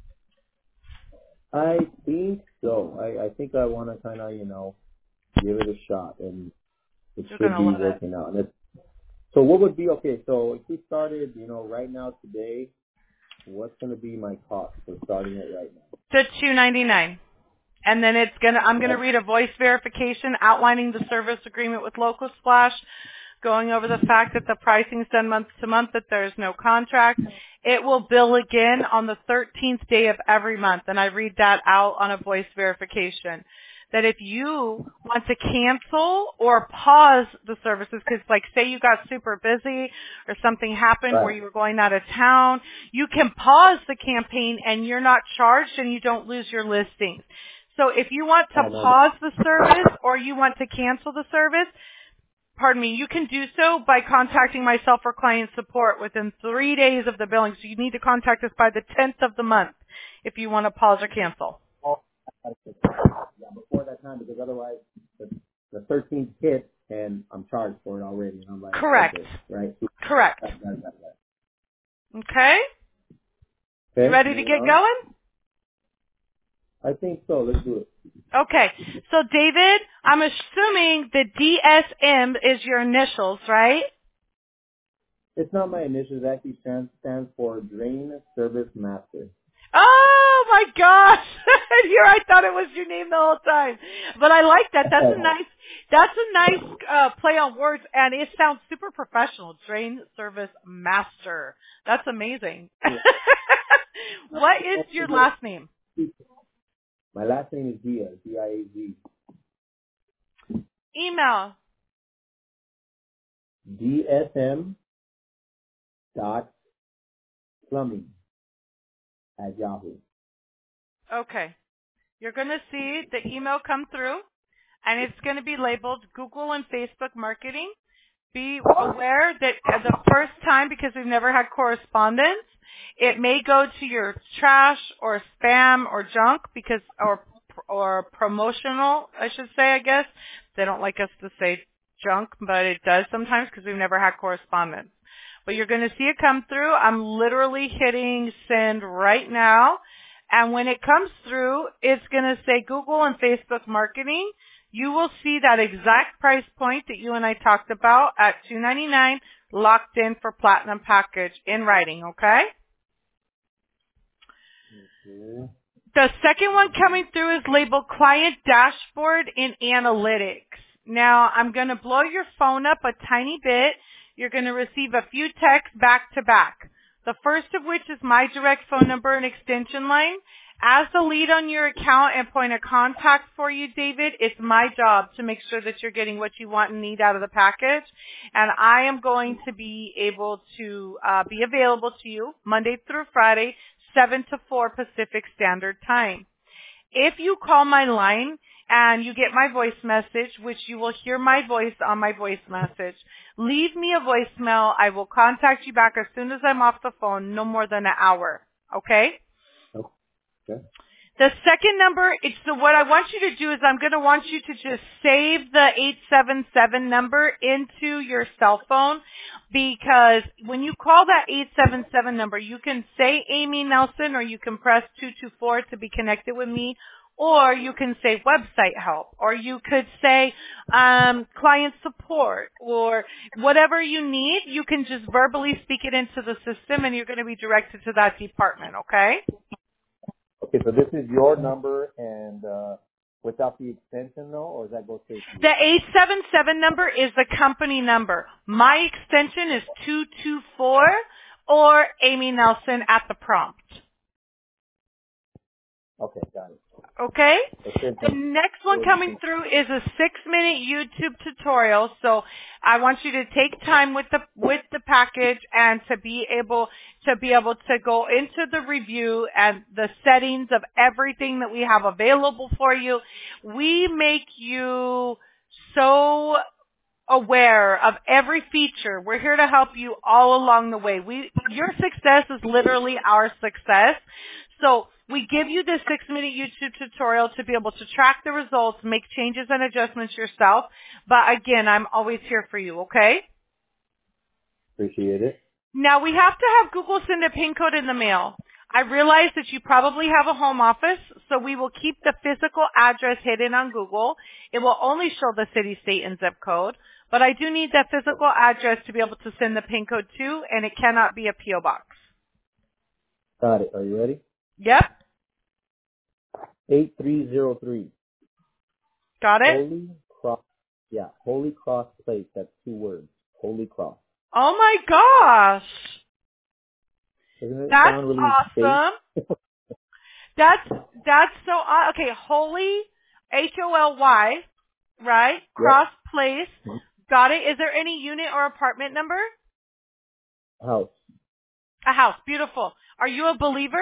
I think so. I think I want to kind of, give it a shot, and it should be working out. So what would be, okay, so if we started, right now today, what's going to be my cost for starting it right now? To $2.99. And then I'm going to read a voice verification outlining the service agreement with Local Splash, going over the fact that the pricing is done month to month, that there's no contract. It will bill again on the 13th day of every month, and I read that out on a voice verification. That if you want to cancel or pause the services, because like say you got super busy or something happened where you were going out of town, you can pause the campaign and you're not charged and you don't lose your listings. So if you want to pause the service or you want to cancel the service, you can do so by contacting myself or client support within 3 days of the billing. So you need to contact us by the 10th of the month if you want to pause or cancel. Yeah, before that time, because otherwise the 13th hits and I'm charged for it already. And I'm like, correct. Okay, right? Correct. Okay? You ready to get going? I think so. Let's do it. Okay. So, David, I'm assuming the DSM is your initials, right? It's not my initials. It actually stands for Drain Service Master. Oh my gosh! Here I thought it was your name the whole time, but I like that. That's a nice play on words, and it sounds super professional. Drain Service Master. That's amazing. What is your last name? My last name is Diaz. D-I-A-Z. Email. dsm.plumbing@yahoo. Okay. You're going to see the email come through, and it's going to be labeled Google and Facebook Marketing. Be aware that the first time, because we've never had correspondence, it may go to your trash or spam or junk because, or promotional, I should say, I guess. They don't like us to say junk, but it does sometimes because we've never had correspondence. But you're going to see it come through. I'm literally hitting send right now. And when it comes through, it's going to say Google and Facebook Marketing. You will see that exact price point that you and I talked about at $2.99 locked in for Platinum Package in writing, okay? The second one coming through is labeled Client Dashboard in Analytics. Now, I'm going to blow your phone up a tiny bit. You're going to receive a few texts back to back. The first of which is my direct phone number and extension line. As the lead on your account and point of contact for you, David, it's my job to make sure that you're getting what you want and need out of the package. And I am going to be able to be available to you Monday through Friday, 7 to 4 Pacific Standard Time. If you call my line and you get my voice message, which you will hear my voice on my voice message, leave me a voicemail. I will contact you back as soon as I'm off the phone, no more than an hour. Okay? Okay. The second number, what I want you to do is I'm going to want you to just save the 877 number into your cell phone, because when you call that 877 number, you can say Amy Nelson or you can press 224 to be connected with me, Or you can say website help, or you could say client support, or whatever you need. You can just verbally speak it into the system, and you're going to be directed to that department, okay? Okay, so this is your number, and without the extension, though, or does that go straight to you? The 877 number is the company number. My extension is 224, or Amy Nelson at the prompt. Okay, got it. Okay? The next one coming through is a 6-minute YouTube tutorial. So I want you to take time with the package and to be able to go into the review and the settings of everything that we have available for you. We make you so aware of every feature. We're here to help you all along the way. Your success is literally our success. So we give you this 6-minute YouTube tutorial to be able to track the results, make changes and adjustments yourself. But again, I'm always here for you, okay? Appreciate it. Now we have to have Google send a PIN code in the mail. I realize that you probably have a home office, so we will keep the physical address hidden on Google. It will only show the city, state, and zip code. But I do need that physical address to be able to send the PIN code to, and it cannot be a P.O. box. Got it. Are you ready? Yep. 8303. Got it? Holy Cross Place. That's 2 words. Holy Cross. Oh my gosh. Doesn't it That's sound really awesome. That's so awesome. Okay, Holy, Holy, right? Cross Place. Mm-hmm. Got it. Is there any unit or apartment number? House. A house. Beautiful. Are you a believer?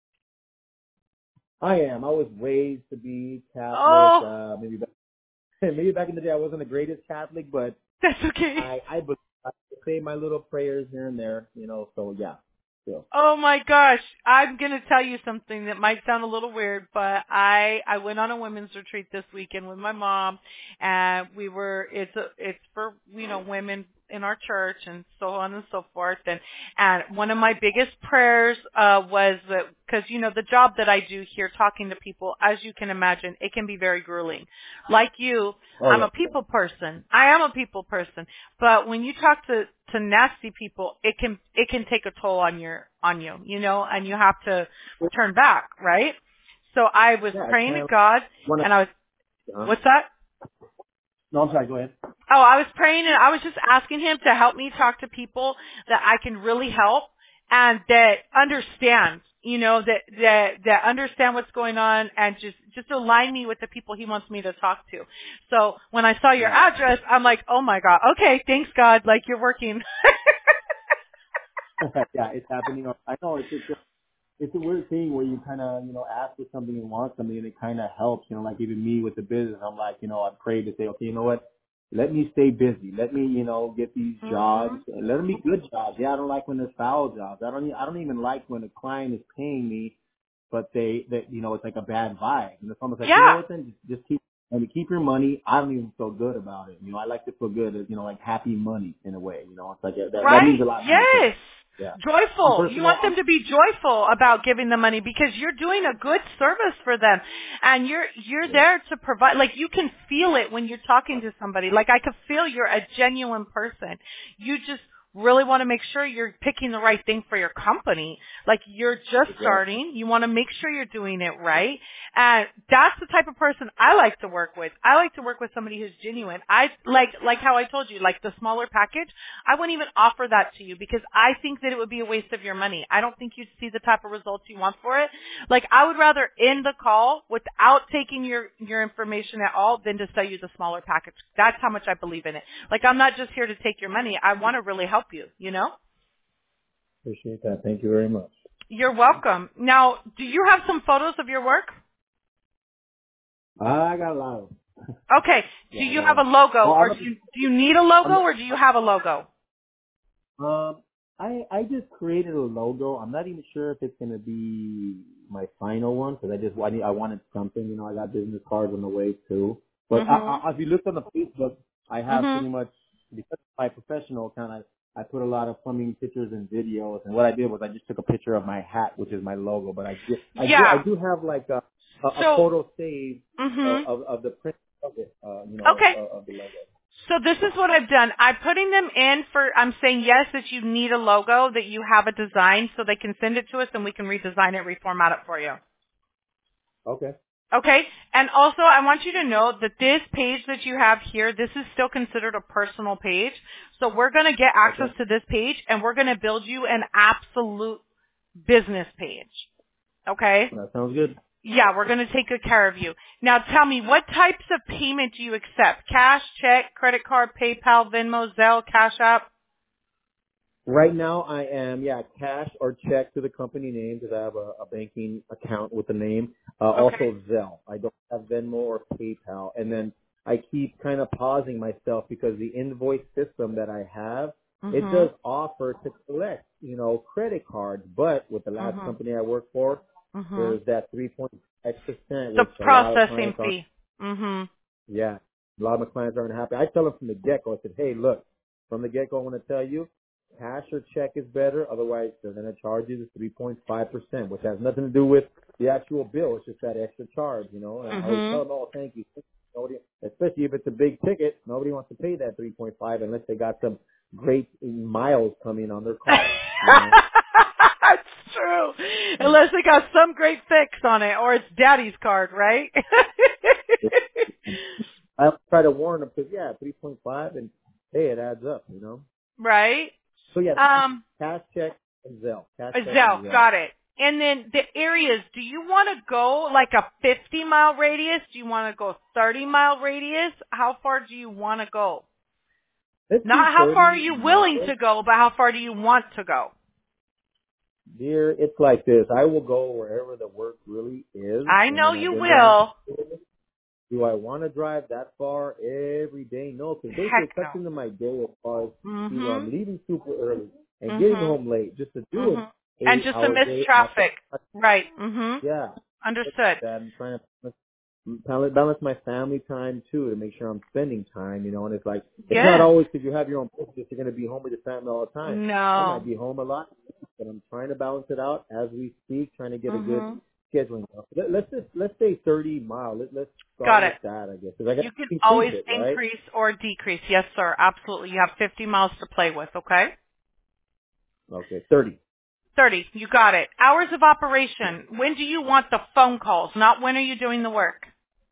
I am. I was raised to be Catholic. Oh. Maybe back in the day I wasn't the greatest Catholic, but that's okay. I say my little prayers here and there, so yeah. So. Oh my gosh. I'm going to tell you something that might sound a little weird, but I went on a women's retreat this weekend with my mom, and it's for, women in our church and so on and so forth. And one of my biggest prayers was that, because the job that I do here, talking to people, as you can imagine, it can be very grueling. Like you, I'm a people person. I am a people person. But when you talk to nasty people, it can take a toll on you, and you have to turn back, right? So I was praying to God, and I was, what's that? No, I'm sorry, go ahead. Oh, I was praying, and I was just asking him to help me talk to people that I can really help and that understand, that understand what's going on, and just align me with the people he wants me to talk to. So when I saw your address, I'm like, oh my God, okay, thanks God, like you're working. Yeah, it's happening. I know it's a weird thing where you kind of, ask for something and want something, and it kind of helps, like even me with the business, I'm like, I pray to say, okay, you know what? Let me stay busy. Let me, get these jobs, and let them be good jobs. Yeah, I don't like when they're foul jobs. I don't even like when a client is paying me, but it's like a bad vibe. And it's almost like, you know what, then just keep your money. I don't even feel good about it. I like to feel good, like happy money in a way. It's like that means a lot. Yes. Yeah. Joyful. You want them to be joyful about giving the money, because you're doing a good service for them, and you're there to provide. Like, you can feel it when you're talking to somebody. Like, I could feel you're a genuine person. You just really want to make sure you're picking the right thing for your company. Like, you're just starting. You want to make sure you're doing it right. And that's the type of person I like to work with. I like to work with somebody who's genuine. I like how I told you, like the smaller package, I wouldn't even offer that to you, because I think that it would be a waste of your money. I don't think you'd see the type of results you want for it. Like, I would rather end the call without taking your information at all than to sell you the smaller package. That's how much I believe in it. Like, I'm not just here to take your money. I want to really help you, Appreciate that. Thank you very much. You're welcome. Now, do you have some photos of your work? I got a lot of them. Okay. Do you have a logo, or do you need a logo, or do you have a logo? I just created a logo. I'm not even sure if it's going to be my final one, because I wanted something. I got business cards on the way too. But if you look on the Facebook, I have pretty much, because of my professional account, I put a lot of plumbing pictures and videos. And what I did was I just took a picture of my hat, which is my logo. But I do have like a a photo saved of the print of it, of the logo. So this is what I've done. I'm putting them in I'm saying yes that you need a logo, that you have a design, so they can send it to us and we can redesign it, reformat it for you. Okay. Okay. And also I want you to know that this page that you have here, this is still considered a personal page. So we're going to get access to this page and we're going to build you an absolute business page. Okay? That sounds good. Yeah, we're going to take good care of you. Now tell me, what types of payment do you accept? Cash, check, credit card, PayPal, Venmo, Zelle, Cash App? Right now I am, cash or check to the company name because I have a banking account with the name. Also Zelle. I don't have Venmo or PayPal. And then I keep kind of pausing myself because the invoice system that I have, it does offer to collect, credit cards. But with the last company I worked for, there's that 3.5%. The processing fee. Yeah. A lot of my clients aren't happy. I tell them from the get-go, I said, hey, look, from the get-go, I want to tell you, cash or check is better. Otherwise, they're going to charge you the 3.5%, which has nothing to do with the actual bill. It's just that extra charge, And I always tell them, oh, thank you. Nobody, especially if it's a big ticket, nobody wants to pay that 3.5 unless they got some great miles coming on their car. That's true. Unless they got some great fix on it, or it's daddy's card, right? I try to warn them because 3.5 and hey, it adds up, Right. So cash, check, and Zelle. Zelle, got it. And then the areas, do you want to go like a 50-mile radius? Do you want to go 30-mile radius? How far do you want to go? Not how far are you willing to go, but how far do you want to go? Dear, it's like this. I will go wherever the work really is. I know you will. Do I want to drive that far every day? No, because basically it cuts into my day as far as I'm leaving super early and getting home late just to do it. And just to miss traffic. Right. Yeah. Understood. I'm trying to balance my family time too to make sure I'm spending time, and it's like, it's not always because you have your own business, you're going to be home with your family all the time. No. I might be home a lot, but I'm trying to balance it out as we speak, trying to get a good scheduling. Let's say 30 miles. Let's start with that, I guess. You can always increase or decrease. Yes, sir. Absolutely. You have 50 miles to play with, okay? Okay, 30. 30. You got it. Hours of operation. When do you want the phone calls? Not when are you doing the work?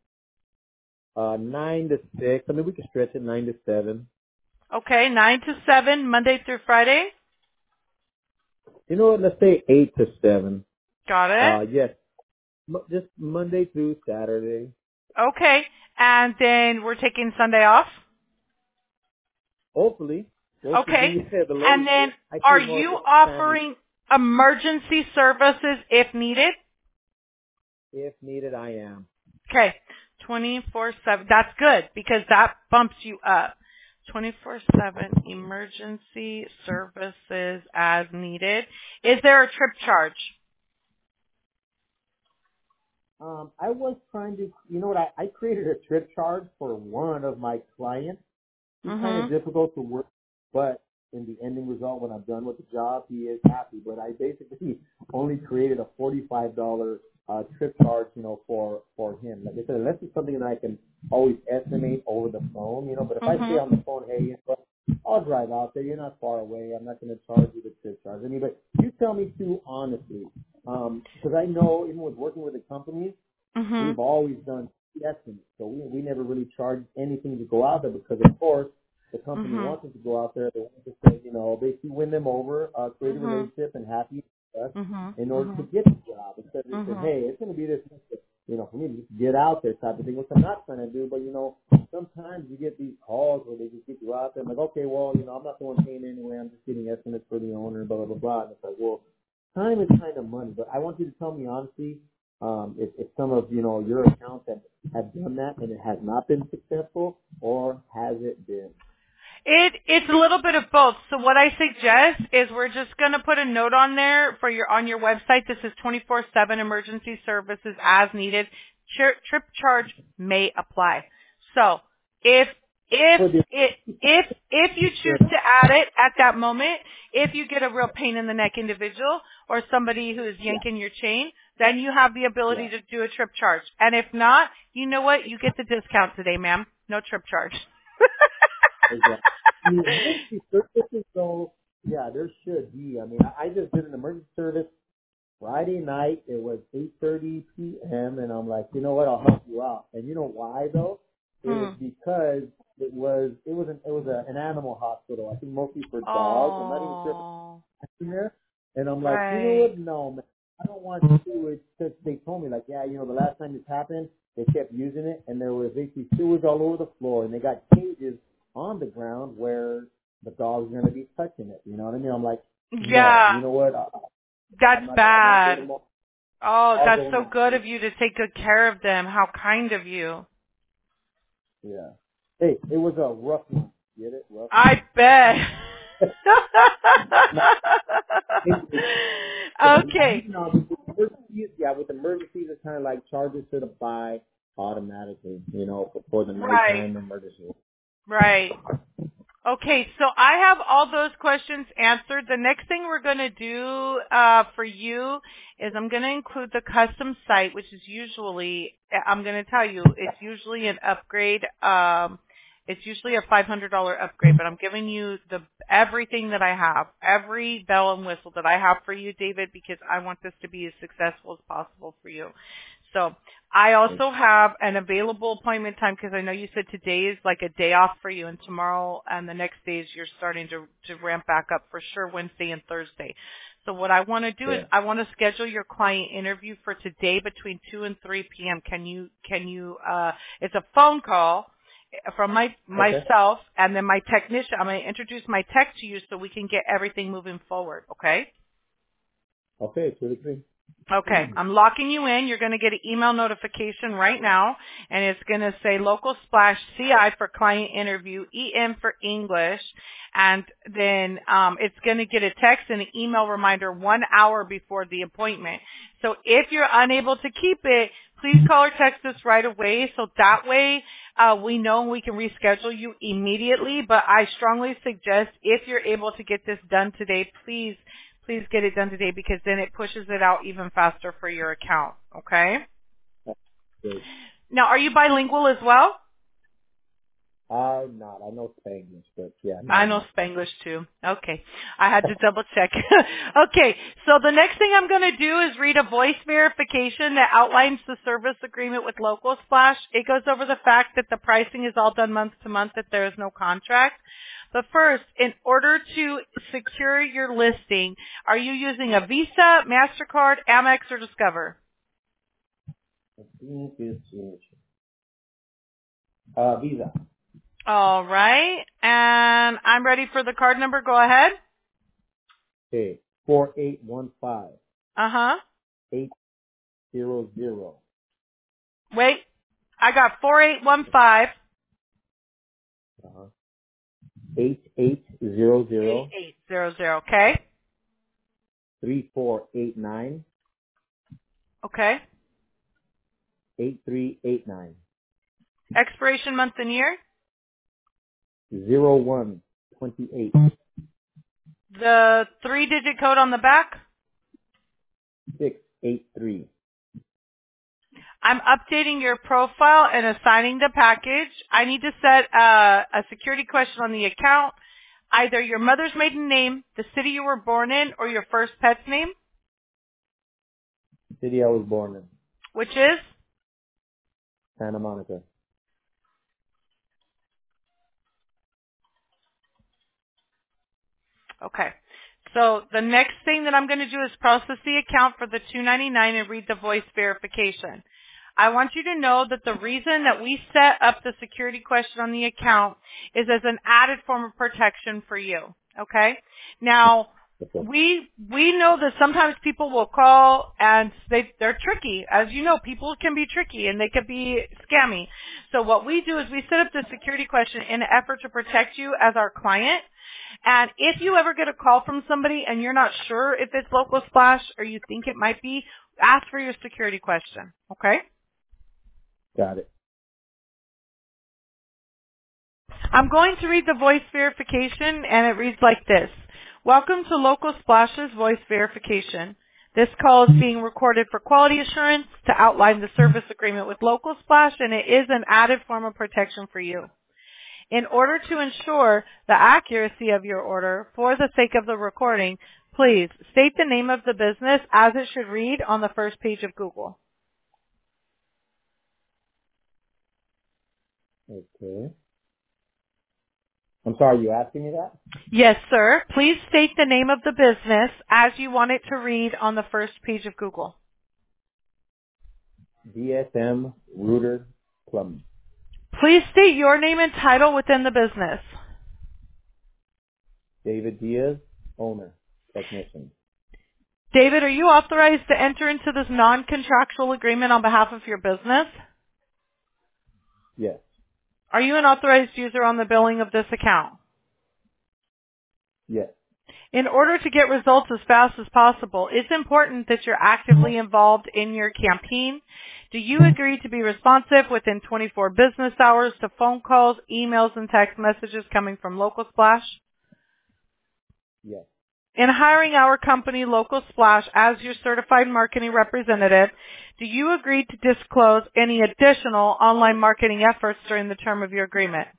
9 to 6. I mean, we can stretch it 9 to 7. Okay, 9 to 7, Monday through Friday? You know what? Let's say 8 to 7. Got it? Yes. Just Monday through Saturday. Okay. And then we're taking Sunday off? Hopefully. Okay. And then are you offering emergency services if needed? If needed, I am. Okay. 24/7. That's good because that bumps you up. 24/7 emergency services as needed. Is there a trip charge? I was trying to, I created a trip charge for one of my clients. He's kind of difficult to work, but in the ending result, when I'm done with the job, he is happy. But I basically only created a $45 trip charge, for him. Like I said, unless it's something that I can always estimate over the phone, But if I say on the phone, hey, I'll drive out there. You're not far away. I'm not going to charge you the trip charge. I mean, but you tell me too honestly, because I know even with working with the companies, we've always done estimates. So we never really charged anything to go out there because, of course, the company wants us to go out there. They want to say, basically win them over, create a relationship and happy with us in order to get the job. Instead of saying, hey, it's going to be this, for me to just get out there type of thing, which I'm not trying to do. But, sometimes you get these calls where they just get you out there. I'm like, okay, well, I'm not the one paying anyway. I'm just getting estimates for the owner, blah, blah, blah, blah. And it's like, well, time is kind of money. But I want you to tell me honestly, if some of, your accounts have done that and it has not been successful, or has it been? It's a little bit of both. So what I suggest is we're just going to put a note on there on your website. This is 24/7 emergency services as needed. Trip charge may apply. So if you choose to add it at that moment, if you get a real pain in the neck individual or somebody who is yanking your chain, then you have the ability to do a trip charge. And if not, you know what? You get the discount today, ma'am. No trip charge. So, yeah, there should be. I mean, I just did an emergency service Friday night. It was 8:30 p.m. and I'm like, you know what? I'll help you out. And you know why though? It was because it was an animal hospital. I think mostly for dogs. I'm not even sure if there. And I'm like, you know what? No, man, I don't want to do it because they told me like, yeah, you know, the last time this happened, they kept using it and there was basically sewage all over the floor and they got cages on the ground where the dog's going to be touching it. You know what I mean? I'm like, no, you know what? That's bad. Oh, that's so good of you to take good care of them. How kind of you. Yeah. Hey, it was a rough one. Get it? Rough. I bet. Okay. With emergencies, it's kind of like charges to the buy automatically, you know, for the nighttime emergency. Right. Okay, so I have all those questions answered. The next thing we're going to do for you is I'm going to include the custom site, which is usually, I'm going to tell you, it's usually an upgrade. It's usually a $500 upgrade, but I'm giving you everything that I have, every bell and whistle that I have for you, David, because I want this to be as successful as possible for you. So I also have an available appointment time because I know you said today is like a day off for you and tomorrow and the next days you're starting to ramp back up for sure Wednesday and Thursday. So what I want to do is I want to schedule your client interview for today between 2 and 3 p.m. Can you it's a phone call from myself and then my technician. I'm going to introduce my tech to you so we can get everything moving forward, okay? Okay, 2 to 3. Okay, I'm locking you in. You're going to get an email notification right now, and it's going to say Local Splash CI for client interview, EM for English, and then it's going to get a text and an email reminder 1 hour before the appointment. So if you're unable to keep it, please call or text us right away so that way we know we can reschedule you immediately. But I strongly suggest if you're able to get this done today, please get it done today because then it pushes it out even faster for your account, okay? Good. Now, are you bilingual as well? Not. I know Spanglish, but yeah. I know Spanglish too. Okay. I had to double check. Okay. So the next thing I'm going to do is read a voice verification that outlines the service agreement with Local Splash. It goes over the fact that the pricing is all done month to month, that there is no contract. But first, in order to secure your listing, are you using a Visa, MasterCard, Amex, or Discover? I think it's Visa. All right. And I'm ready for the card number. Go ahead. Okay. 4815. Uh-huh. 800. Wait. I got 4815. 8800. 8800. Okay. 3489. Okay. 8389. Expiration month and year? 0128. The 3-digit code on the back? 683. I'm updating your profile and assigning the package. I need to set a security question on the account. Either your mother's maiden name, the city you were born in, or your first pet's name. City I was born in. Which is? Santa Monica. Okay. So the next thing that I'm going to do is process the account for the $2.99 and read the voice verification. I want you to know that the reason that we set up the security question on the account is as an added form of protection for you. Okay? Now, we know that sometimes people will call and they're tricky. As you know, people can be tricky and they can be scammy. So what we do is we set up the security question in an effort to protect you as our client. And if you ever get a call from somebody and you're not sure if it's Local Splash or you think it might be, ask for your security question. Okay? Got it. I'm going to read the voice verification, and it reads like this. Welcome to Local Splash's voice verification. This call is being recorded for quality assurance to outline the service agreement with Local Splash, and it is an added form of protection for you. In order to ensure the accuracy of your order for the sake of the recording, please state the name of the business as it should read on the first page of Google. Okay. I'm sorry, you asking me that? Yes, sir. Please state the name of the business as you want it to read on the first page of Google. DSM Router Plumbing. Please state your name and title within the business. David Diaz, owner, technician. David, are you authorized to enter into this non-contractual agreement on behalf of your business? Yes. Are you an authorized user on the billing of this account? Yes. In order to get results as fast as possible, it's important that you're actively involved in your campaign. Do you agree to be responsive within 24 business hours to phone calls, emails, and text messages coming from Local Splash? Yes. In hiring our company, Local Splash, as your certified marketing representative, do you agree to disclose any additional online marketing efforts during the term of your agreement?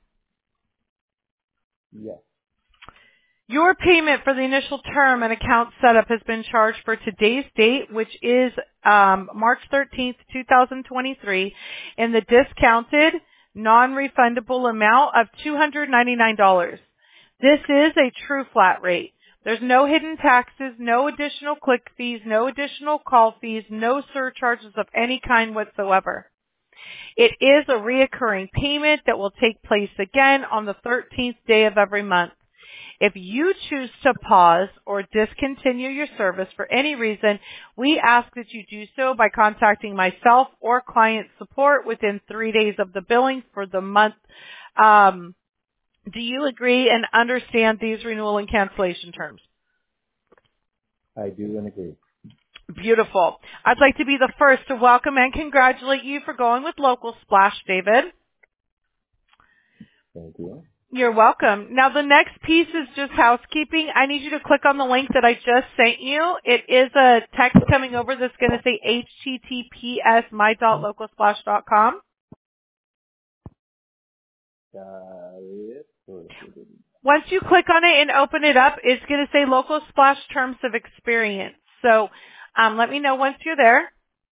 Yes. Your payment for the initial term and account setup has been charged for today's date, which is March 13th, 2023, in the discounted, non-refundable amount of $299. This is a true flat rate. There's no hidden taxes, no additional click fees, no additional call fees, no surcharges of any kind whatsoever. It is a reoccurring payment that will take place again on the 13th day of every month. If you choose to pause or discontinue your service for any reason, we ask that you do so by contacting myself or client support within 3 days of the billing for the month. Do you agree and understand these renewal and cancellation terms? I do and agree. Beautiful. I'd like to be the first to welcome and congratulate you for going with Local Splash, David. Thank you. You're welcome. Now the next piece is just housekeeping. I need you to click on the link that I just sent you. It is a text coming over that's going to say https my.localsplash.com. Once you click on it and open it up, it's going to say Local Splash Terms of Experience. So let me know once you're there.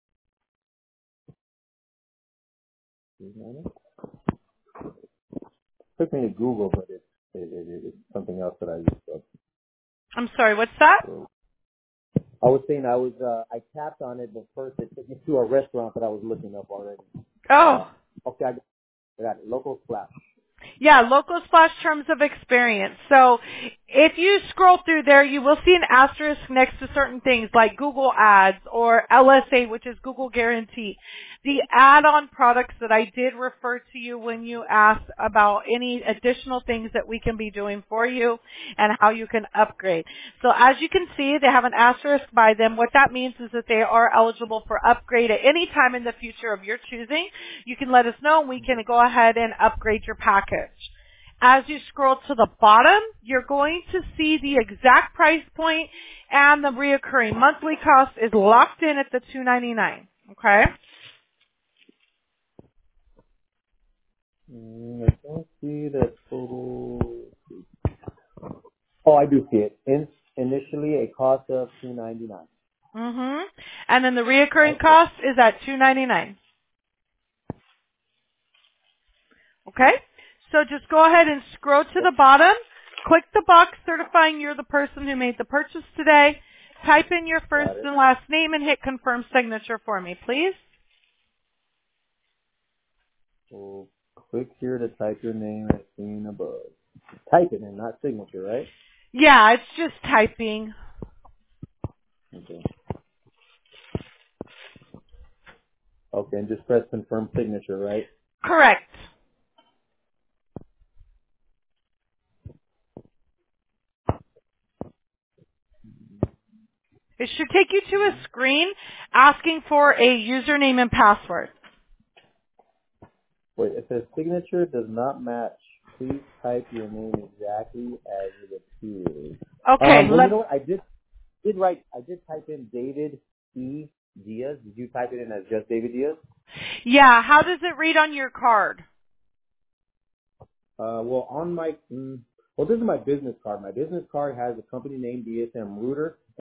Took me to Google, but it's something else that I used up. I'm sorry, what's that? I was saying I tapped on it, but first it took me to a restaurant that I was looking up already. Oh. Okay, I got it. Local Splash. Yeah, Local Splash Terms of Experience. So if you scroll through there, you will see an asterisk next to certain things like Google Ads or LSA, which is Google Guarantee. The add-on products that I did refer to you when you asked about any additional things that we can be doing for you and how you can upgrade. So as you can see, they have an asterisk by them. What that means is that they are eligible for upgrade at any time in the future of your choosing. You can let us know and we can go ahead and upgrade your package. As you scroll to the bottom, you're going to see the exact price point and the reoccurring monthly cost is locked in at the $299. Okay? I don't see the total. Oh, I do see it. Initially, a cost of $299. Mm-hmm. And then the reoccurring cost is at $299. Okay? So just go ahead and scroll to the bottom. Click the box certifying you're the person who made the purchase today. Type in your first and last name and hit confirm signature for me, please. So click here to type your name as seen above. Type it in, not signature, right? Yeah, it's just typing. Okay. Okay, and just press confirm signature, right? Correct. It should take you to a screen asking for a username and password. Wait, it says signature does not match. Please type your name exactly as it appears. Okay, well, you know what? I did I did type in David E. Diaz. Did you type it in as just David Diaz? Yeah. How does it read on your card? Well, on my, this is my business card. My business card has the company name DSM Router